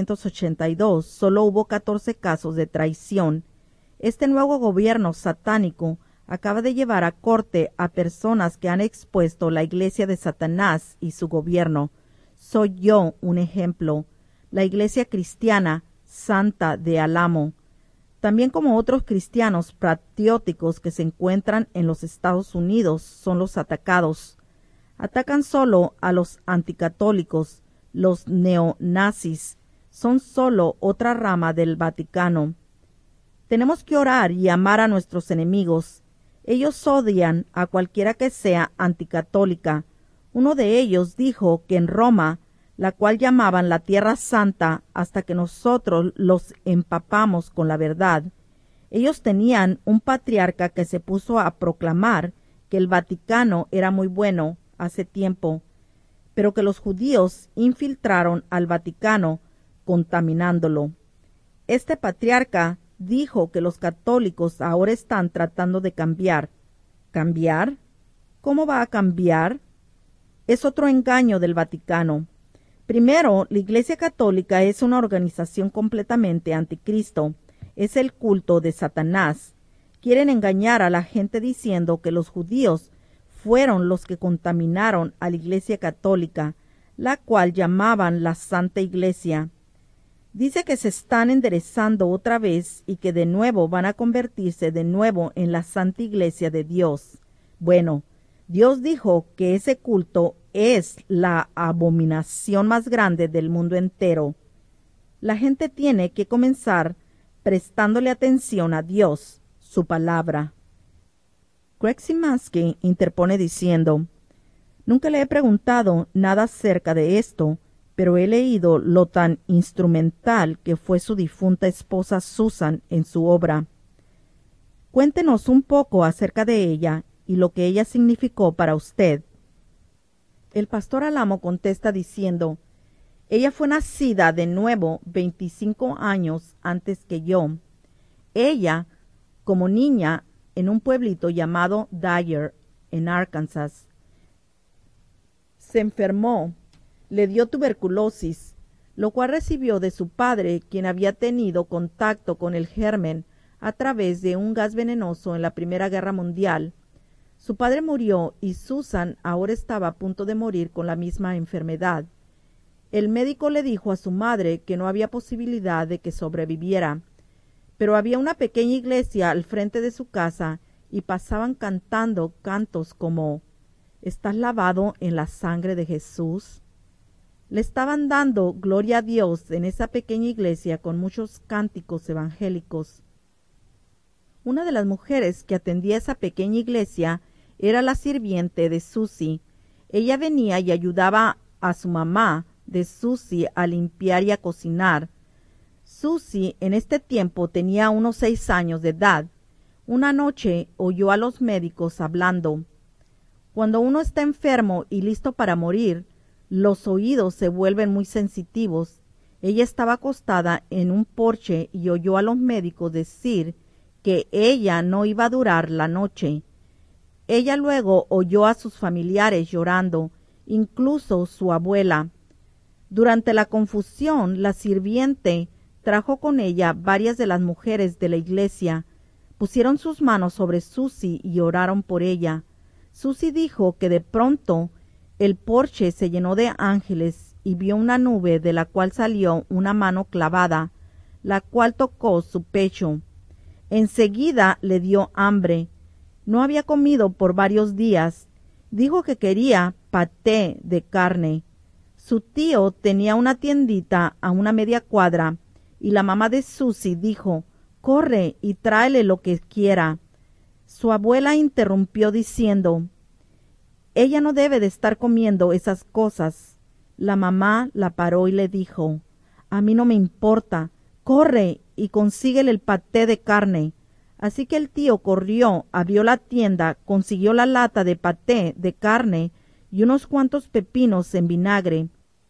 1982 solo hubo 14 casos de traición. Este nuevo gobierno satánico acaba de llevar a corte a personas que han expuesto la iglesia de Satanás y su gobierno. Soy yo un ejemplo. La iglesia cristiana santa de Alamo, también como otros cristianos patrióticos que se encuentran en los Estados Unidos, son los atacados. Atacan solo a los anticatólicos, los neonazis. Son solo otra rama del Vaticano. Tenemos que orar y amar a nuestros enemigos. Ellos odian a cualquiera que sea anticatólica. Uno de ellos dijo que en Roma, la cual llamaban la Tierra Santa hasta que nosotros los empapamos con la verdad, ellos tenían un patriarca que se puso a proclamar que el Vaticano era muy bueno hace tiempo, pero que los judíos infiltraron al Vaticano contaminándolo. Este patriarca dijo que los católicos ahora están tratando de cambiar. ¿Cambiar? ¿Cómo va a cambiar? Es otro engaño del Vaticano. Primero, la Iglesia Católica es una organización completamente anticristo. Es el culto de Satanás. Quieren engañar a la gente diciendo que los judíos fueron los que contaminaron a la Iglesia Católica, la cual llamaban la Santa Iglesia. Dice que se están enderezando otra vez y que de nuevo van a convertirse de nuevo en la Santa Iglesia de Dios. Bueno, Dios dijo que ese culto es la abominación más grande del mundo entero. La gente tiene que comenzar prestándole atención a Dios, su palabra. Greg Simansky interpone diciendo: nunca le he preguntado nada acerca de esto, pero he leído lo tan instrumental que fue su difunta esposa Susan en su obra. Cuéntenos un poco acerca de ella y lo que ella significó para usted. El pastor Alamo contesta diciendo: ella fue nacida de nuevo 25 años antes que yo. Ella, como niña, en un pueblito llamado Dyer, en Arkansas, se enfermó, le dio tuberculosis, lo cual recibió de su padre, quien había tenido contacto con el germen a través de un gas venenoso en la Primera Guerra Mundial. Su padre murió y Susan ahora estaba a punto de morir con la misma enfermedad. El médico le dijo a su madre que no había posibilidad de que sobreviviera, pero había una pequeña iglesia al frente de su casa y pasaban cantando cantos como «¿Estás lavado en la sangre de Jesús?». Le estaban dando gloria a Dios en esa pequeña iglesia con muchos cánticos evangélicos. Una de las mujeres que atendía esa pequeña iglesia era la sirviente de Susie. Ella venía y ayudaba a su mamá de Susie a limpiar y a cocinar. Susie en este tiempo tenía unos 6 años de edad. Una noche oyó a los médicos hablando. Cuando uno está enfermo y listo para morir, los oídos se vuelven muy sensitivos. Ella estaba acostada en un porche y oyó a los médicos decir que ella no iba a durar la noche. Ella luego oyó a sus familiares llorando, incluso su abuela. Durante la confusión, la sirviente trajo con ella varias de las mujeres de la iglesia. Pusieron sus manos sobre Susie y oraron por ella. Susie dijo que de pronto el porche se llenó de ángeles y vio una nube de la cual salió una mano clavada, la cual tocó su pecho. Enseguida le dio hambre. No había comido por varios días. Dijo que quería paté de carne. Su tío tenía una tiendita a una media cuadra y la mamá de Susie dijo, «Corre y tráele lo que quiera». Su abuela interrumpió diciendo, «Ella no debe de estar comiendo esas cosas». La mamá la paró y le dijo, «A mí no me importa, corre y consíguele el paté de carne». Así que el tío corrió, abrió la tienda, consiguió la lata de paté de carne y unos cuantos pepinos en vinagre.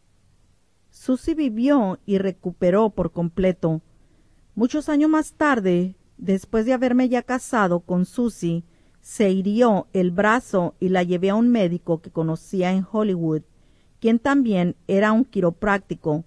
Susie vivió y recuperó por completo. Muchos años más tarde, después de haberme ya casado con Susie, se hirió el brazo y la llevé a un médico que conocía en Hollywood, quien también era un quiropráctico.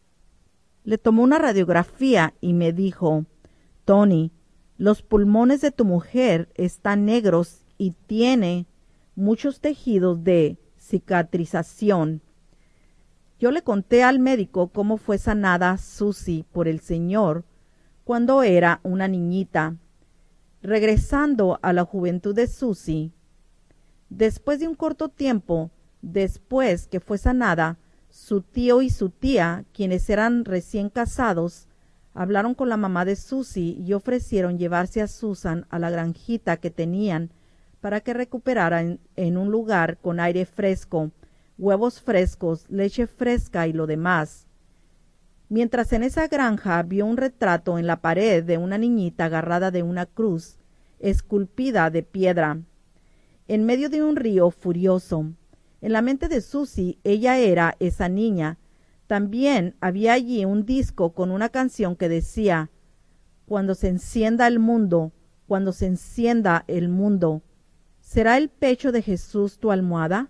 Le tomó una radiografía y me dijo, «Tony, los pulmones de tu mujer están negros y tiene muchos tejidos de cicatrización». Yo le conté al médico cómo fue sanada Susie por el Señor cuando era una niñita. Regresando a la juventud de Susie, después de un corto tiempo, después que fue sanada, su tío y su tía, quienes eran recién casados, hablaron con la mamá de Susie y ofrecieron llevarse a Susan a la granjita que tenían para que recuperara en un lugar con aire fresco, huevos frescos, leche fresca y lo demás. Mientras en esa granja vio un retrato en la pared de una niñita agarrada de una cruz, esculpida de piedra, en medio de un río furioso. En la mente de Susie, ella era esa niña. También había allí un disco con una canción que decía, «Cuando se encienda el mundo, cuando se encienda el mundo, ¿será el pecho de Jesús tu almohada?».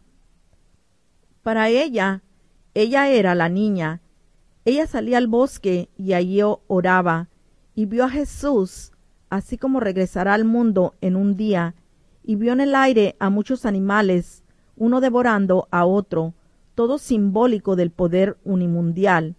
Para ella era la niña. Ella salía al bosque y allí oraba, y vio a Jesús, así como regresará al mundo en un día, y vio en el aire a muchos animales, uno devorando a otro, todo simbólico del poder unimundial.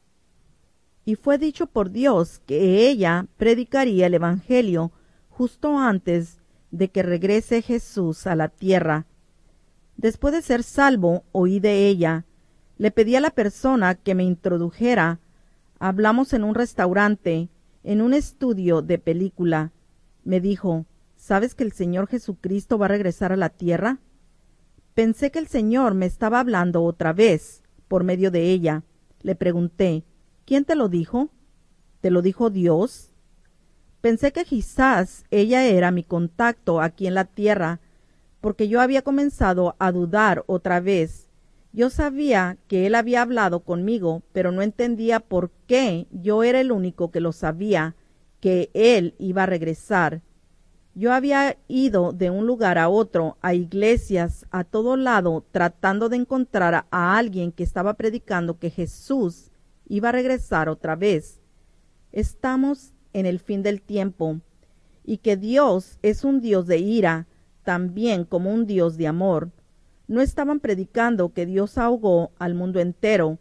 Y fue dicho por Dios que ella predicaría el Evangelio justo antes de que regrese Jesús a la tierra. Después de ser salvo, oí de ella. Le pedí a la persona que me introdujera. Hablamos en un restaurante, en un estudio de película. Me dijo, ¿sabes que el Señor Jesucristo va a regresar a la tierra? Pensé que el Señor me estaba hablando otra vez, por medio de ella. Le pregunté, ¿quién te lo dijo? ¿Te lo dijo Dios? Pensé que quizás ella era mi contacto aquí en la tierra, porque yo había comenzado a dudar otra vez. Yo sabía que él había hablado conmigo, pero no entendía por qué yo era el único que lo sabía, que él iba a regresar. Yo había ido de un lugar a otro, a iglesias, a todo lado, tratando de encontrar a alguien que estaba predicando que Jesús iba a regresar otra vez. Estamos en el fin del tiempo, y que Dios es un Dios de ira, también como un Dios de amor. No estaban predicando que Dios ahogó al mundo entero,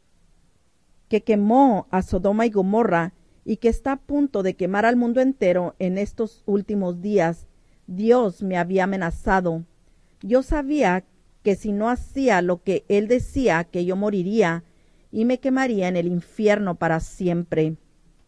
que quemó a Sodoma y Gomorra, y que está a punto de quemar al mundo entero en estos últimos días. Dios me había amenazado. Yo sabía que si no hacía lo que Él decía, que yo moriría y me quemaría en el infierno para siempre.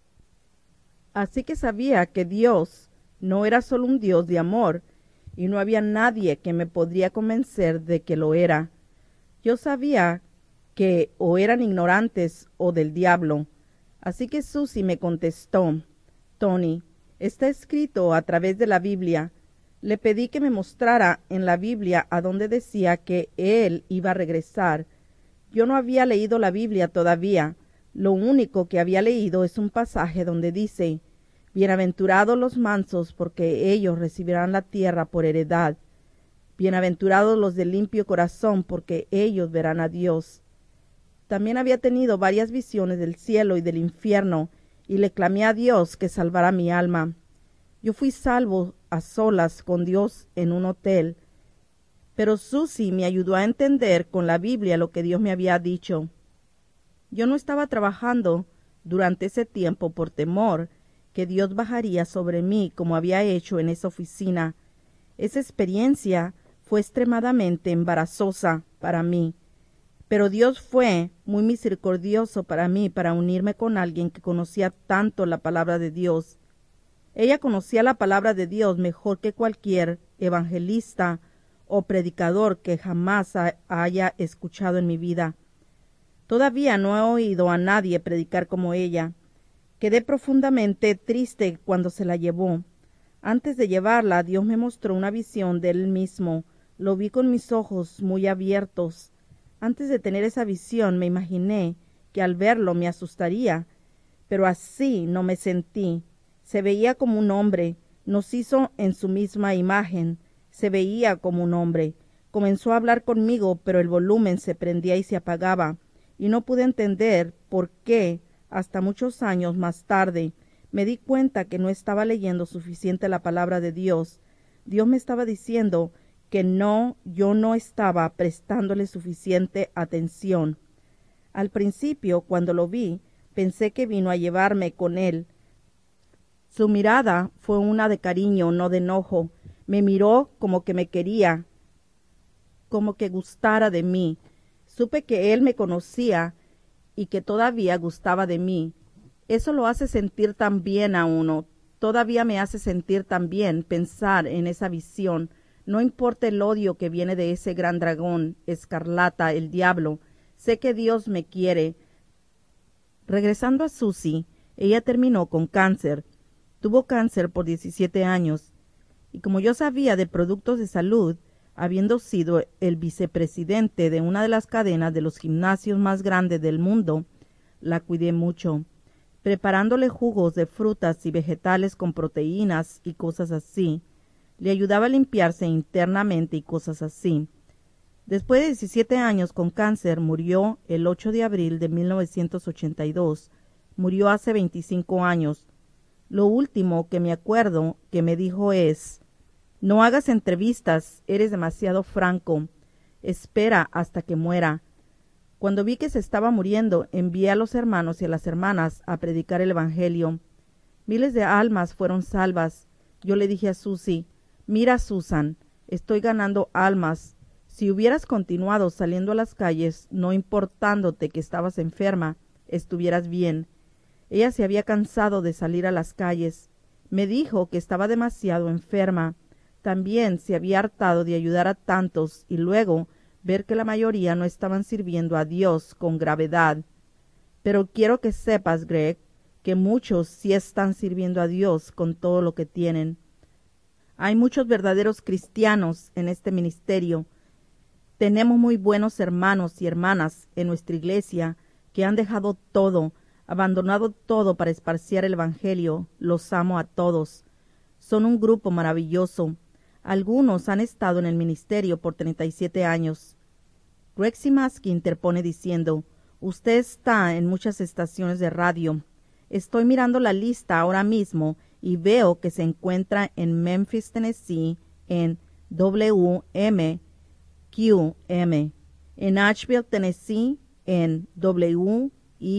Así que sabía que Dios no era solo un Dios de amor, y no había nadie que me podría convencer de que lo era. Yo sabía que o eran ignorantes o del diablo. Así que Susie me contestó: Tony, está escrito a través de la Biblia. Le pedí que me mostrara en la Biblia a donde decía que él iba a regresar. Yo no había leído la Biblia todavía. Lo único que había leído es un pasaje donde dice: Bienaventurados los mansos, porque ellos recibirán la tierra por heredad. Bienaventurados los de limpio corazón, porque ellos verán a Dios. También había tenido varias visiones del cielo y del infierno, y le clamé a Dios que salvara mi alma. Yo fui salvo a solas con Dios en un hotel, pero Susie me ayudó a entender con la Biblia lo que Dios me había dicho. Yo no estaba trabajando durante ese tiempo por temor que Dios bajaría sobre mí como había hecho en esa oficina. Esa experiencia fue extremadamente embarazosa para mí. Pero Dios fue muy misericordioso para mí para unirme con alguien que conocía tanto la palabra de Dios. Ella conocía la palabra de Dios mejor que cualquier evangelista o predicador que jamás haya escuchado en mi vida. Todavía no he oído a nadie predicar como ella. Quedé profundamente triste cuando se la llevó. Antes de llevarla, Dios me mostró una visión de Él mismo. Lo vi con mis ojos muy abiertos. Antes de tener esa visión me imaginé que al verlo me asustaría, pero así no me sentí. Se veía como un hombre, nos hizo en su misma imagen, se veía como un hombre. Comenzó a hablar conmigo, pero el volumen se prendía y se apagaba, y no pude entender por qué. Hasta muchos años más tarde me di cuenta que no estaba leyendo suficiente la palabra de Dios. Dios me estaba diciendo que yo no estaba prestándole suficiente atención. Al principio, cuando lo vi, pensé que vino a llevarme con él. Su mirada fue una de cariño, no de enojo. Me miró como que me quería, como que gustara de mí. Supe que él me conocía y que todavía gustaba de mí. Eso lo hace sentir tan bien a uno. Todavía me hace sentir tan bien pensar en esa visión. No importa el odio que viene de ese gran dragón escarlata, el diablo. Sé que Dios me quiere. Regresando a Susie, ella terminó con cáncer. Tuvo cáncer por 17 años. Y como yo sabía de productos de salud, habiendo sido el vicepresidente de una de las cadenas de los gimnasios más grandes del mundo, la cuidé mucho, preparándole jugos de frutas y vegetales con proteínas y cosas así. Le ayudaba a limpiarse internamente y cosas así. Después de 17 años con cáncer, murió el 8 de abril de 1982. Murió hace 25 años. Lo último que me acuerdo que me dijo es: no hagas entrevistas, eres demasiado franco. Espera hasta que muera. Cuando vi que se estaba muriendo, envié a los hermanos y a las hermanas a predicar el Evangelio. Miles de almas fueron salvas. Yo le dije a Susie: mira, Susan, estoy ganando almas. Si hubieras continuado saliendo a las calles, no importándote que estabas enferma, estuvieras bien. Ella se había cansado de salir a las calles. Me dijo que estaba demasiado enferma. También se había hartado de ayudar a tantos y luego ver que la mayoría no estaban sirviendo a Dios con gravedad. Pero quiero que sepas, Greg, que muchos sí están sirviendo a Dios con todo lo que tienen. Hay muchos verdaderos cristianos en este ministerio. Tenemos muy buenos hermanos y hermanas en nuestra iglesia que han dejado todo, abandonado todo para esparcir el Evangelio. Los amo a todos. Son un grupo maravilloso. Algunos han estado en el ministerio por 37 años. Greg Simaski interpone diciendo: Usted está en muchas estaciones de radio. Estoy mirando la lista ahora mismo y veo que se encuentra en Memphis, Tennessee, en WMQM, en Nashville, Tennessee, en WITA,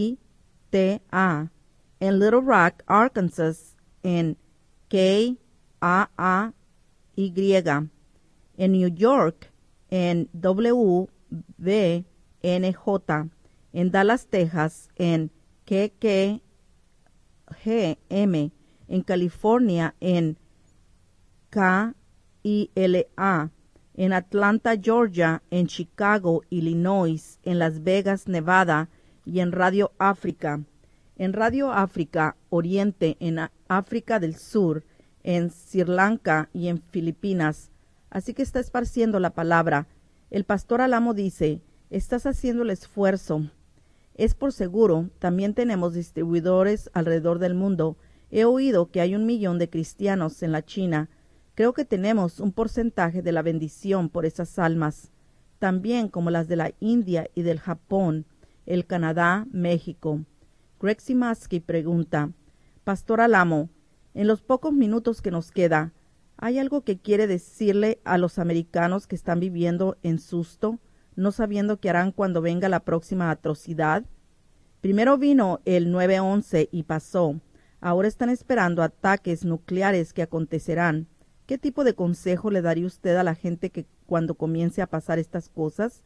en Little Rock, Arkansas, en KAAY, en New York, en WBNJ, en Dallas, Texas, en KKGM, en California, en KILA, en Atlanta, Georgia, en Chicago, Illinois, en Las Vegas, Nevada, y en Radio África. En Radio África Oriente, en África del Sur, en Sri Lanka y en Filipinas. Así que está esparciendo la palabra. El pastor Alamo dice, estás haciendo el esfuerzo. Es por seguro, también tenemos distribuidores alrededor del mundo. He oído que hay 1 millón de cristianos en la China. Creo que tenemos un porcentaje de la bendición por esas almas, también como las de la India y del Japón, el Canadá, México. Greg Simaski pregunta, Pastor Alamo, en los pocos minutos que nos queda, ¿hay algo que quiere decirle a los americanos que están viviendo en susto, no sabiendo qué harán cuando venga la próxima atrocidad? Primero vino el 9/11 y pasó. Ahora están esperando ataques nucleares que acontecerán. ¿Qué tipo de consejo le daría usted a la gente que cuando comience a pasar estas cosas?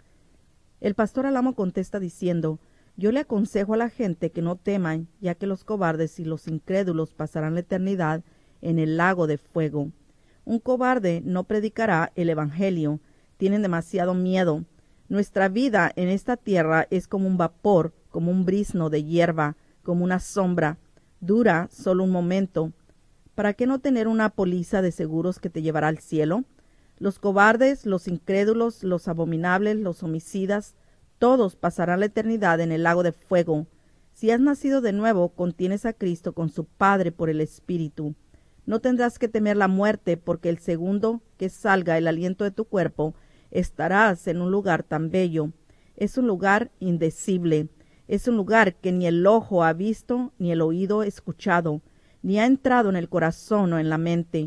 El pastor Alamo contesta diciendo, yo le aconsejo a la gente que no teman, ya que los cobardes y los incrédulos pasarán la eternidad en el lago de fuego. Un cobarde no predicará el evangelio. Tienen demasiado miedo. Nuestra vida en esta tierra es como un vapor, como un brizno de hierba, como una sombra. Dura solo un momento. ¿Para qué no tener una póliza de seguros que te llevará al cielo? Los cobardes, los incrédulos, los abominables, los homicidas, todos pasarán la eternidad en el lago de fuego. Si has nacido de nuevo, contienes a Cristo con su Padre por el Espíritu. No tendrás que temer la muerte, porque el segundo que salga el aliento de tu cuerpo, estarás en un lugar tan bello. Es un lugar indecible. Es un lugar que ni el ojo ha visto, ni el oído escuchado, ni ha entrado en el corazón o en la mente.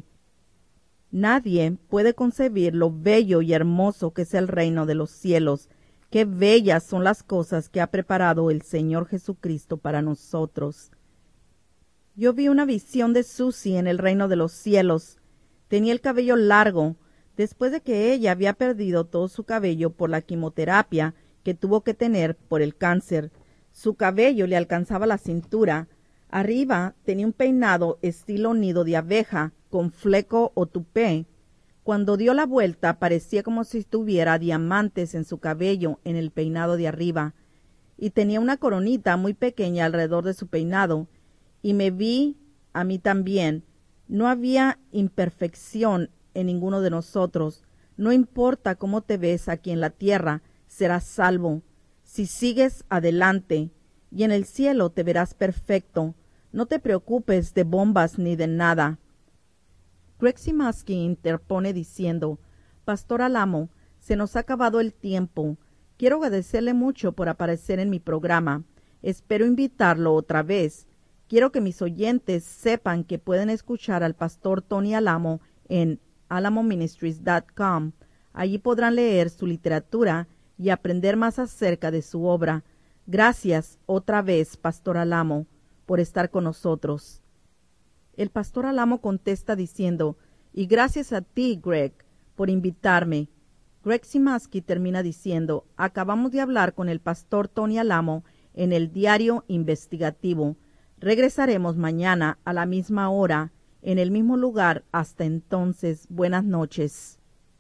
Nadie puede concebir lo bello y hermoso que es el reino de los cielos. Qué bellas son las cosas que ha preparado el Señor Jesucristo para nosotros. Yo vi una visión de Susie en el reino de los cielos. Tenía el cabello largo, después de que ella había perdido todo su cabello por la quimioterapia que tuvo que tener por el cáncer. Su cabello le alcanzaba la cintura. Arriba tenía un peinado estilo nido de abeja, con fleco o tupé. Cuando dio la vuelta parecía como si tuviera diamantes en su cabello en el peinado de arriba, y tenía una coronita muy pequeña alrededor de su peinado, y me vi a mí también. No había imperfección en ninguno de nosotros. No importa cómo te ves aquí en la tierra, serás salvo. Si sigues adelante, y en el cielo te verás perfecto. No te preocupes de bombas ni de nada. Greg Simaski interpone diciendo, Pastor Alamo, se nos ha acabado el tiempo. Quiero agradecerle mucho por aparecer en mi programa. Espero invitarlo otra vez. Quiero que mis oyentes sepan que pueden escuchar al pastor Tony Alamo en alamoministries.com. Allí podrán leer su literatura y aprender más acerca de su obra. Gracias otra vez, Pastor Alamo, por estar con nosotros. El pastor Alamo contesta diciendo, y gracias a ti, Greg, por invitarme. Greg Simaski termina diciendo, acabamos de hablar con el pastor Tony Alamo en el diario investigativo. Regresaremos mañana a la misma hora, en el mismo lugar. Hasta entonces, buenas noches.